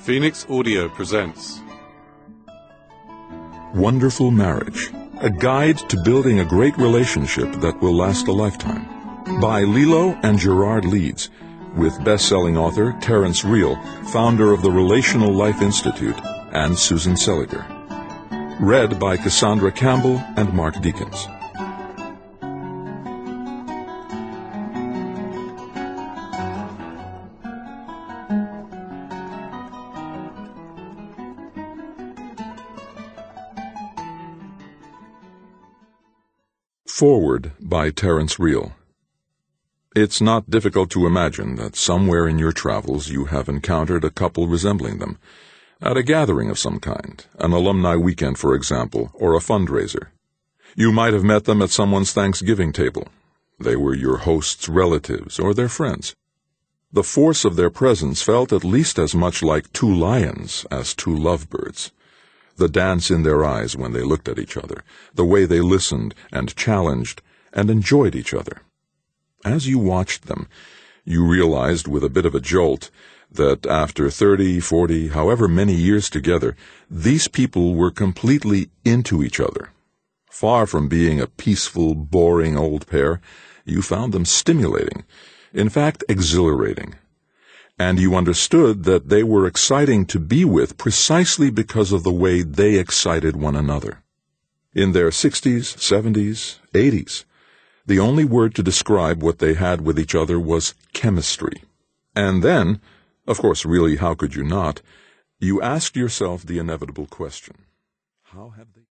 Phoenix Audio presents Wonderful Marriage, a guide to building a great relationship that will last a lifetime, by Lilo and Gerard Leeds, with best-selling author Terence Real, founder of the Relational Life Institute, and Susan Seliger. Read by Cassandra Campbell and Mark Deakins. Forward by Terence Real. It's not difficult to imagine that somewhere in your travels you have encountered a couple resembling them, at a gathering of some kind, an alumni weekend, for example, or a fundraiser. You might have met them at someone's Thanksgiving table. They were your host's relatives or their friends. The force of their presence felt at least as much like two lions as two lovebirds. The dance in their eyes when they looked at each other, the way they listened and challenged and enjoyed each other. As you watched them, you realized with a bit of a jolt that after 30, 40, however many years together, these people were completely into each other. Far from being a peaceful, boring old pair, you found them stimulating, in fact exhilarating. And you understood that they were exciting to be with precisely because of the way they excited one another. In their 60s, 70s, 80s, the only word to describe what they had with each other was chemistry. And then, of course, really, how could you not, you asked yourself the inevitable question: how have they